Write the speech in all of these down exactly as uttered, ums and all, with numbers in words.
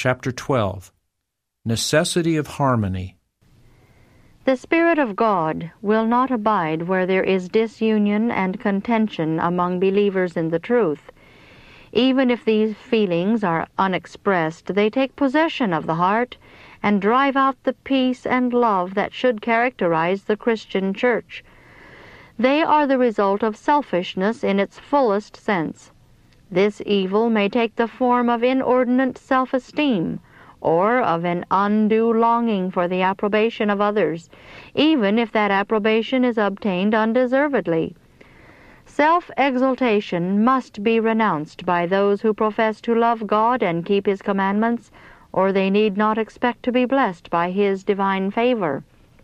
chapter twelve. Necessity of harmony. The Spirit of God will not abide where there is disunion and contention among believers in the truth. Even if these feelings are unexpressed, they take possession of the heart and drive out the peace and love that should characterize the Christian church. They are the result of selfishness in its fullest sense. This evil may take the form of inordinate self-esteem, or of an undue longing for the approbation of others, even if that approbation is obtained undeservedly. Self-exaltation must be renounced by those who profess to love God and keep His commandments, or they need not expect to be blessed by His divine favor.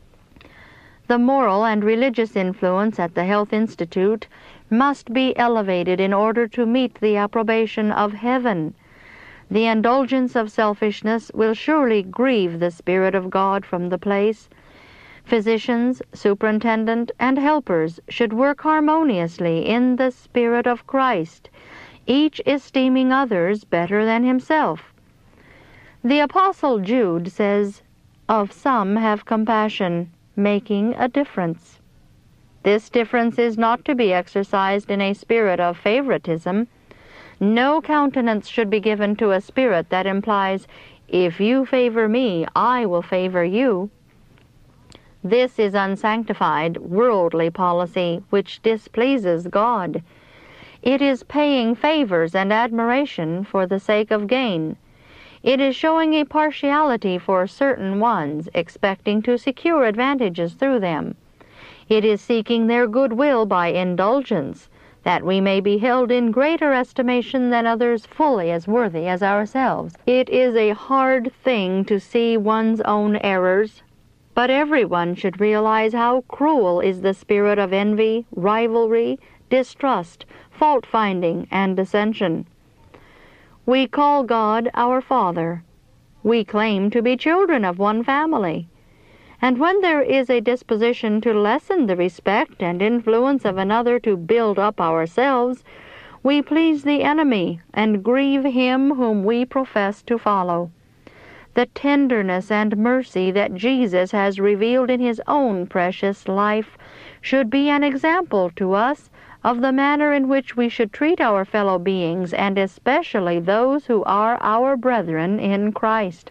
The moral and religious influence at the Health Institute must be elevated in order to meet the approbation of heaven. The indulgence of selfishness will surely grieve the Spirit of God from the place. Physicians, superintendent, and helpers should work harmoniously in the Spirit of Christ, each esteeming others better than himself. The Apostle Jude says, "Of some have compassion, making a difference." This difference is not to be exercised in a spirit of favoritism. No countenance should be given to a spirit that implies, "If you favor me, I will favor you." This is unsanctified, worldly policy which displeases God. It is paying favors and admiration for the sake of gain. It is showing a partiality for certain ones, expecting to secure advantages through them. It is seeking their goodwill by indulgence, that we may be held in greater estimation than others, fully as worthy as ourselves. It is a hard thing to see one's own errors, but everyone should realize how cruel is the spirit of envy, rivalry, distrust, fault-finding, and dissension. We call God our Father. We claim to be children of one family. And when there is a disposition to lessen the respect and influence of another to build up ourselves, we please the enemy and grieve him whom we profess to follow. The tenderness and mercy that Jesus has revealed in His own precious life should be an example to us of the manner in which we should treat our fellow beings, and especially those who are our brethren in Christ.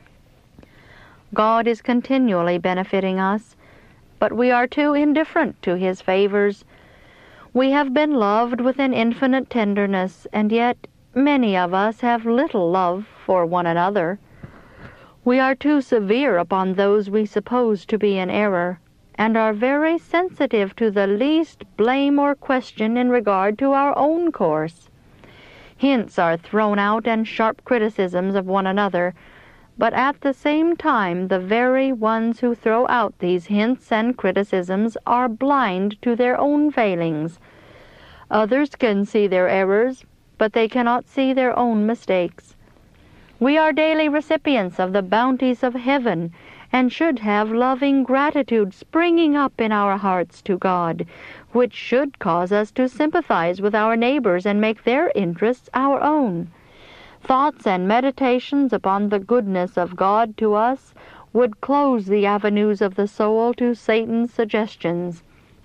God is continually benefiting us, but we are too indifferent to His favors. We have been loved with an infinite tenderness, and yet many of us have little love for one another. We are too severe upon those we suppose to be in error, and are very sensitive to the least blame or question in regard to our own course. Hints are thrown out and sharp criticisms of one another, but at the same time the very ones who throw out these hints and criticisms are blind to their own failings. Others can see their errors, but they cannot see their own mistakes. We are daily recipients of the bounties of heaven, and should have loving gratitude springing up in our hearts to God, which should cause us to sympathize with our neighbors and make their interests our own. Thoughts and meditations upon the goodness of God to us would close the avenues of the soul to Satan's suggestions.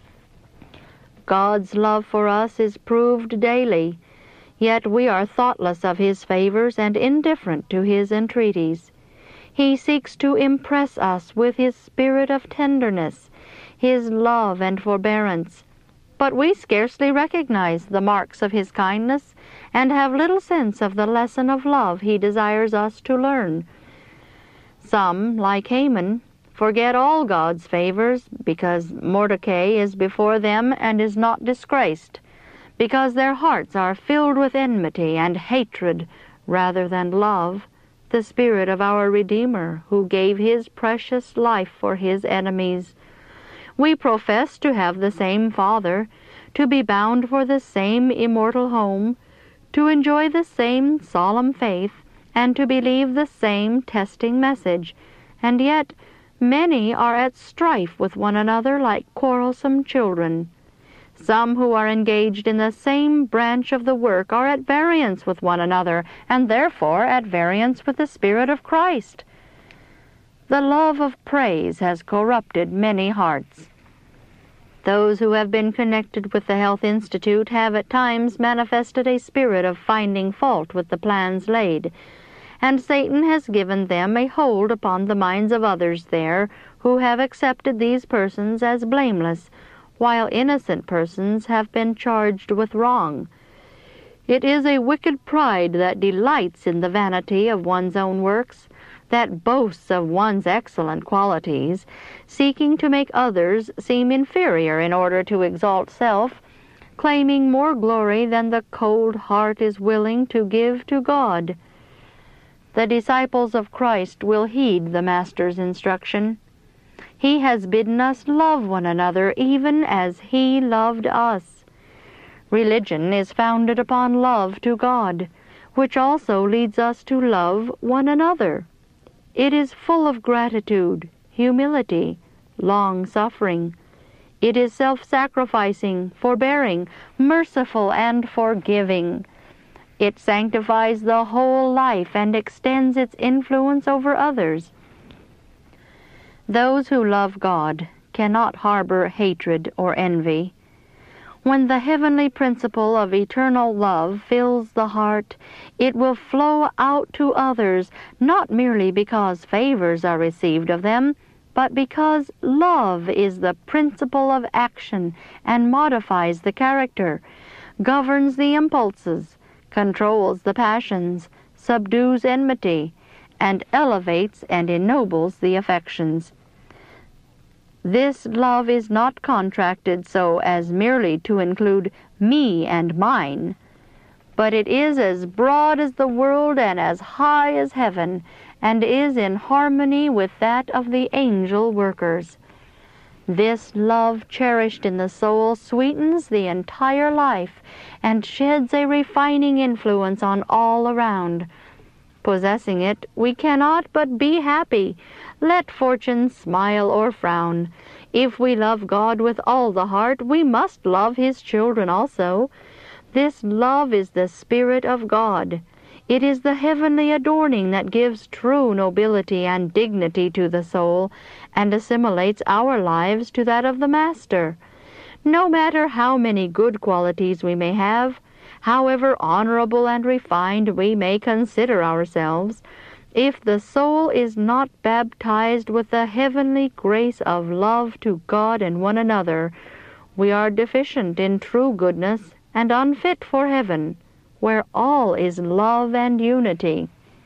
God's love for us is proved daily, yet we are thoughtless of His favors and indifferent to His entreaties. He seeks to impress us with His spirit of tenderness, His love and forbearance, but we scarcely recognize the marks of His kindness and have little sense of the lesson of love He desires us to learn. Some, like Haman, forget all God's favors because Mordecai is before them and is not disgraced, because their hearts are filled with enmity and hatred rather than love, the Spirit of our Redeemer, who gave His precious life for His enemies. We profess to have the same Father, to be bound for the same immortal home, to enjoy the same solemn faith, and to believe the same testing message, and yet many are at strife with one another like quarrelsome children. Some who are engaged in the same branch of the work are at variance with one another, and therefore at variance with the Spirit of Christ. The love of praise has corrupted many hearts. Those who have been connected with the Health Institute have at times manifested a spirit of finding fault with the plans laid, and Satan has given them a hold upon the minds of others there who have accepted these persons as blameless, while innocent persons have been charged with wrong. It is a wicked pride that delights in the vanity of one's own works, that boasts of one's excellent qualities, seeking to make others seem inferior in order to exalt self, claiming more glory than the cold heart is willing to give to God. The disciples of Christ will heed the Master's instruction. He has bidden us love one another even as He loved us. Religion is founded upon love to God, which also leads us to love one another. It is full of gratitude, humility, long-suffering. It is self-sacrificing, forbearing, merciful, and forgiving. It sanctifies the whole life and extends its influence over others. Those who love God cannot harbor hatred or envy. When the heavenly principle of eternal love fills the heart, it will flow out to others, not merely because favors are received of them, but because love is the principle of action and modifies the character, governs the impulses, controls the passions, subdues enmity, and elevates and ennobles the affections. This love is not contracted so as merely to include me and mine, but it is as broad as the world and as high as heaven, and is in harmony with that of the angel workers. This love cherished in the soul sweetens the entire life and sheds a refining influence on all around. Possessing it, we cannot but be happy, let fortune smile or frown. If we love God with all the heart, we must love His children also. This love is the Spirit of God. It is the heavenly adorning that gives true nobility and dignity to the soul, and assimilates our lives to that of the Master. No matter how many good qualities we may have, however honorable and refined we may consider ourselves, if the soul is not baptized with the heavenly grace of love to God and one another, we are deficient in true goodness and unfit for heaven, where all is love and unity.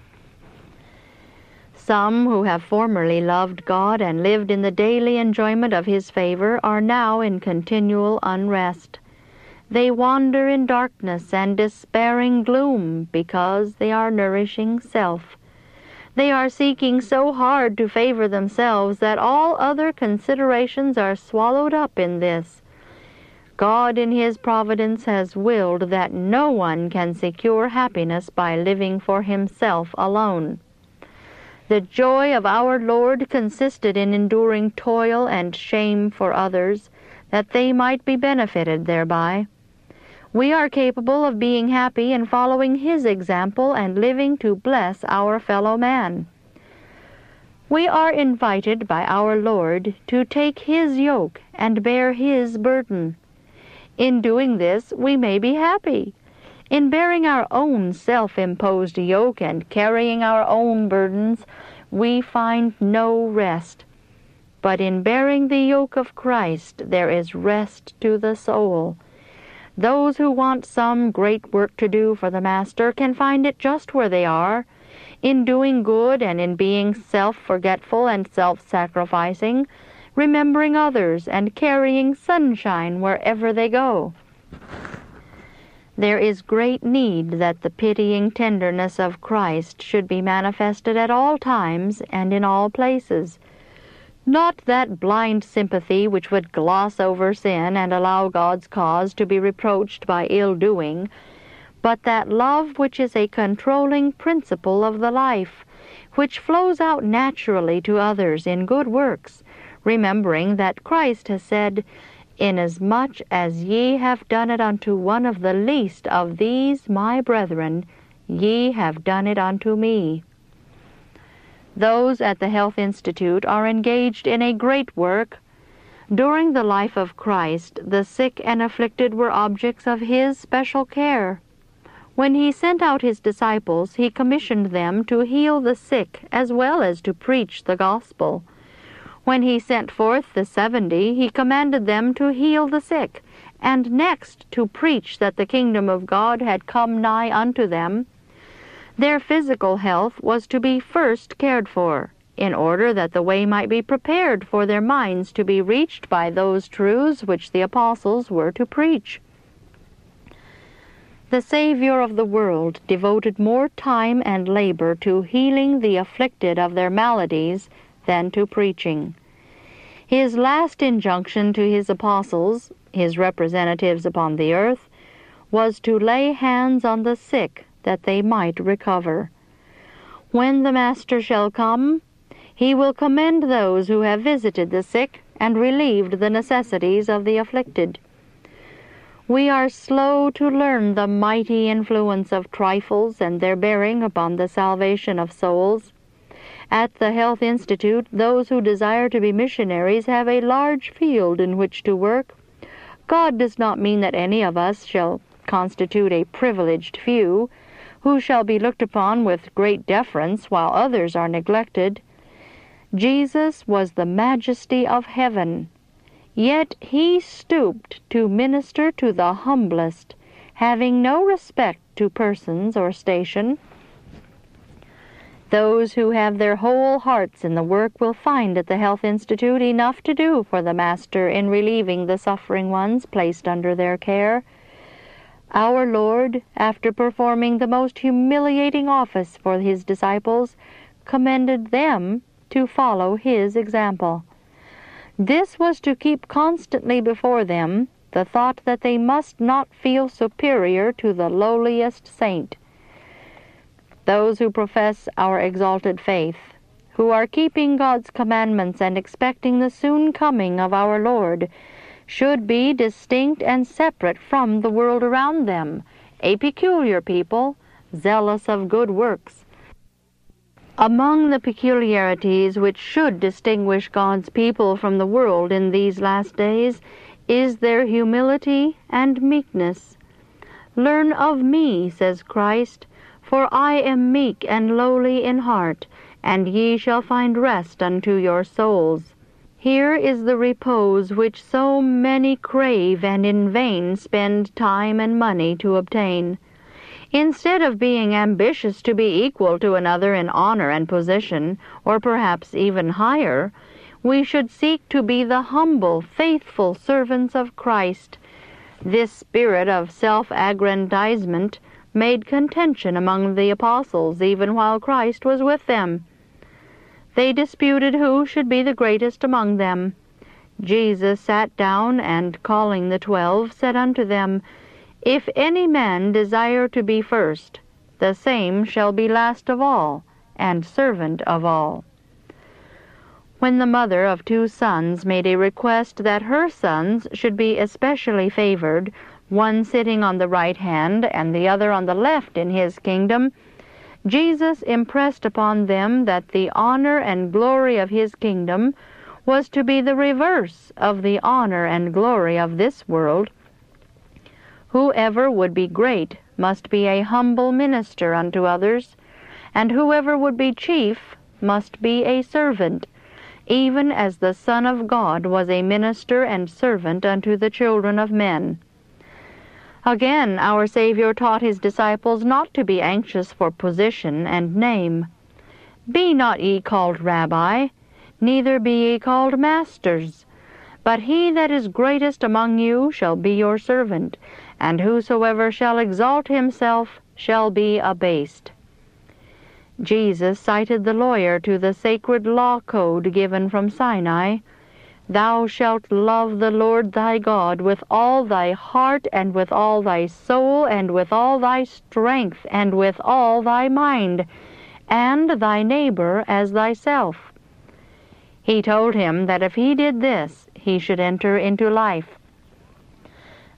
Some who have formerly loved God and lived in the daily enjoyment of His favor are now in continual unrest. They wander in darkness and despairing gloom because they are nourishing self. They are seeking so hard to favor themselves that all other considerations are swallowed up in this. God in His providence has willed that no one can secure happiness by living for himself alone. The joy of our Lord consisted in enduring toil and shame for others, that they might be benefited thereby. We are capable of being happy in following His example and living to bless our fellow man. We are invited by our Lord to take His yoke and bear His burden. In doing this, we may be happy. In bearing our own self-imposed yoke and carrying our own burdens, we find no rest. But in bearing the yoke of Christ, there is rest to the soul. Those who want some great work to do for the Master can find it just where they are, in doing good and in being self-forgetful and self-sacrificing, remembering others and carrying sunshine wherever they go. There is great need that the pitying tenderness of Christ should be manifested at all times and in all places. Not that blind sympathy which would gloss over sin and allow God's cause to be reproached by ill-doing, but that love which is a controlling principle of the life, which flows out naturally to others in good works, remembering that Christ has said, Inasmuch as ye have done it unto one of the least of these my brethren, ye have done it unto me." Those at the Health Institute are engaged in a great work. During the life of Christ, the sick and afflicted were objects of His special care. When He sent out His disciples, He commissioned them to heal the sick as well as to preach the gospel. When He sent forth the seventy, He commanded them to heal the sick, and next to preach that the kingdom of God had come nigh unto them. Their physical health was to be first cared for, in order that the way might be prepared for their minds to be reached by those truths which the apostles were to preach. The Savior of the world devoted more time and labor to healing the afflicted of their maladies than to preaching. His last injunction to His apostles, His representatives upon the earth, was to lay hands on the sick that they might recover. When the Master shall come, He will commend those who have visited the sick and relieved the necessities of the afflicted. We are slow to learn the mighty influence of trifles and their bearing upon the salvation of souls. At the Health Institute, those who desire to be missionaries have a large field in which to work. God does not mean that any of us shall constitute a privileged few, who shall be looked upon with great deference while others are neglected. Jesus was the majesty of heaven, yet He stooped to minister to the humblest, having no respect to persons or station. Those who have their whole hearts in the work will find at the Health Institute enough to do for the Master in relieving the suffering ones placed under their care. Our Lord, after performing the most humiliating office for His disciples, commended them to follow His example. This was to keep constantly before them the thought that they must not feel superior to the lowliest saint. Those who profess our exalted faith, who are keeping God's commandments and expecting the soon coming of our Lord, should be distinct and separate from the world around them, a peculiar people, zealous of good works. Among the peculiarities which should distinguish God's people from the world in these last days is their humility and meekness. "Learn of me," says Christ, "for I am meek and lowly in heart, and ye shall find rest unto your souls." Here is the repose which so many crave and in vain spend time and money to obtain. Instead of being ambitious to be equal to another in honor and position, or perhaps even higher, we should seek to be the humble, faithful servants of Christ. This spirit of self-aggrandizement made contention among the apostles even while Christ was with them. They disputed who should be the greatest among them. Jesus sat down, and calling the twelve, said unto them, "If any man desire to be first, the same shall be last of all, and servant of all." When the mother of two sons made a request that her sons should be especially favored, one sitting on the right hand and the other on the left in His kingdom, Jesus impressed upon them that the honor and glory of His kingdom was to be the reverse of the honor and glory of this world. Whoever would be great must be a humble minister unto others, and whoever would be chief must be a servant, even as the Son of God was a minister and servant unto the children of men. Again, our Savior taught His disciples not to be anxious for position and name. "Be not ye called Rabbi, neither be ye called Masters, but he that is greatest among you shall be your servant, and whosoever shall exalt himself shall be abased." Jesus cited the lawyer to the sacred law code given from Sinai. "Thou shalt love the Lord thy God with all thy heart, and with all thy soul, and with all thy strength, and with all thy mind, and thy neighbor as thyself." He told him that if he did this, he should enter into life,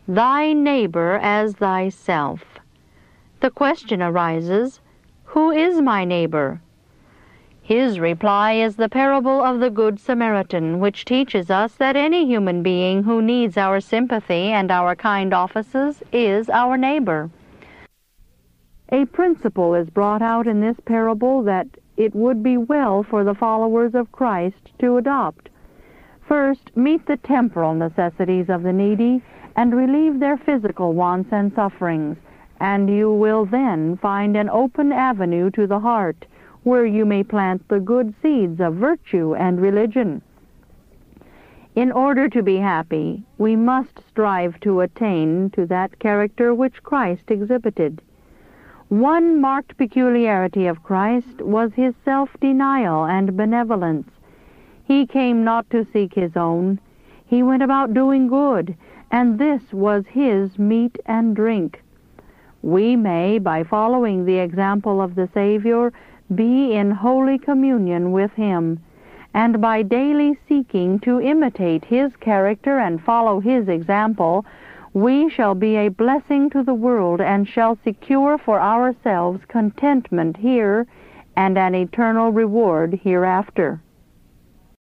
thy neighbor as thyself. The question arises, who is my neighbor? His reply is the parable of the Good Samaritan, which teaches us that any human being who needs our sympathy and our kind offices is our neighbor. A principle is brought out in this parable that it would be well for the followers of Christ to adopt. First, meet the temporal necessities of the needy and relieve their physical wants and sufferings, and you will then find an open avenue to the heart, where you may plant the good seeds of virtue and religion. In order to be happy, we must strive to attain to that character which Christ exhibited. One marked peculiarity of Christ was his self-denial and benevolence. He came not to seek his own. He went about doing good, and this was his meat and drink. We may, by following the example of the Savior, be in holy communion with him, and by daily seeking to imitate his character and follow his example, we shall be a blessing to the world and shall secure for ourselves contentment here and an eternal reward hereafter.